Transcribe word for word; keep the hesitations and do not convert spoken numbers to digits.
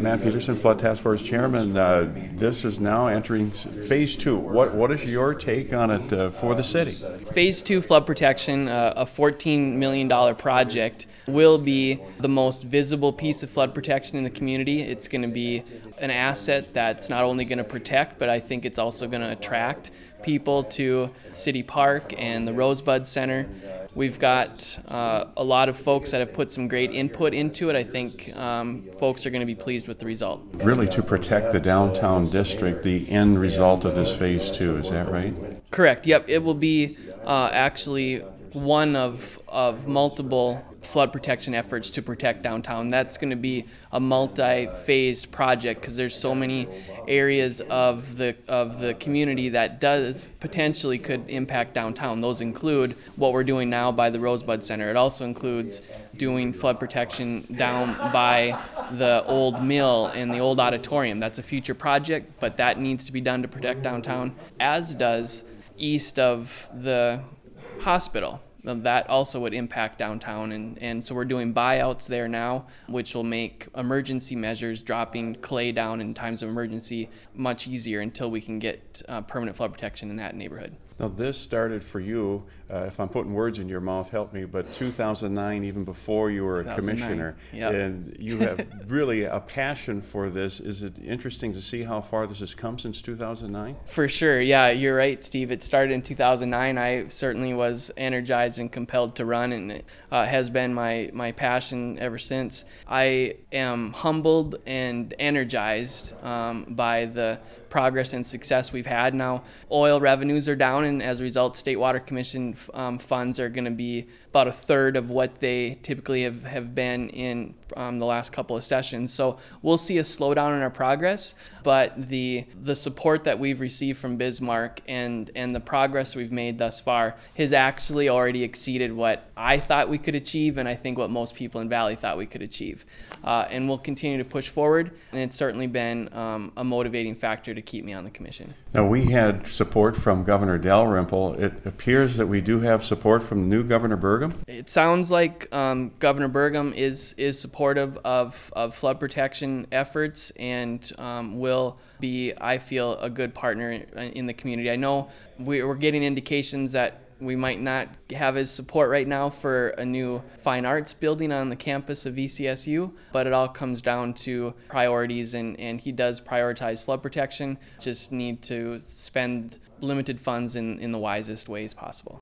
Matt Peterson, Flood Task Force Chairman. Uh, this is now entering phase two. What What is your take on it uh, for the city? Phase two flood protection, uh, a fourteen million dollars project, will be the most visible piece of flood protection in the community. It's going to be an asset that's not only going to protect, but I think it's also going to attract people to City Park and the Rosebud Center. We've got uh, a lot of folks that have put some great input into it. I think um, folks are going to be pleased with the result. Really to protect the downtown district, the end result of this phase two, is that right? Correct, yep. It will be uh, actually one of, of multiple flood protection efforts to protect downtown. That's going to be a multi-phased project because there's so many areas of the of the community that does potentially could impact downtown. Those include what we're doing now by the Rosebud Center. It also includes doing flood protection down by the old mill and the old auditorium. That's a future project, but that needs to be done to protect downtown, as does east of the hospital. That also would impact downtown, and, and so we're doing buyouts there now, which will make emergency measures, dropping clay down in times of emergency, much easier until we can get uh, permanent flood protection in that neighborhood. Now this started for you, uh, if I'm putting words in your mouth, help me, but two thousand nine, even before you were a commissioner. Yep. And you have really a passion for this. Is it interesting to see how far this has come since two thousand nine? For sure, yeah, you're right, Steve. It started in two thousand nine. I certainly was energized and compelled to run, and it uh, has been my, my passion ever since. I am humbled and energized um, by the progress and success we've had. Now, oil revenues are down, and as a result, State Water Commission um, funds are going to be about a third of what they typically have, have been in um, the last couple of sessions. So we'll see a slowdown in our progress, but the the support that we've received from Bismarck and, and the progress we've made thus far has actually already exceeded what I thought we could achieve, and I think what most people in Valley thought we could achieve. Uh, and we'll continue to push forward, and it's certainly been um, a motivating factor to keep me on the commission. Now, we had support from Governor Dalrymple. It appears that we do have support from new Governor Burgum. It sounds like um, Governor Burgum is is supportive of, of flood protection efforts and um, will be, I feel, a good partner in, in the community. I know we, we're getting indications that we might not have his support right now for a new fine arts building on the campus of V C S U, but it all comes down to priorities, and, and he does prioritize flood protection. Just need to spend limited funds in, in the wisest ways possible.